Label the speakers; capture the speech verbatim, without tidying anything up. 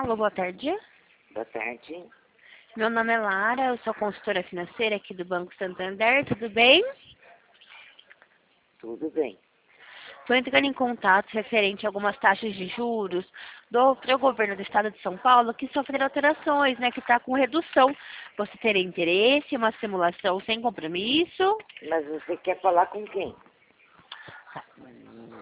Speaker 1: Alô, boa tarde.
Speaker 2: Boa tarde.
Speaker 1: Meu nome é Lara, eu sou consultora financeira aqui do Banco Santander, tudo bem?
Speaker 2: Tudo bem.
Speaker 1: Estou entrando em contato referente a algumas taxas de juros do, do governo do estado de São Paulo que sofreram alterações, né, que está com redução. Você teria interesse em uma simulação sem compromisso?
Speaker 2: Mas você quer falar com quem?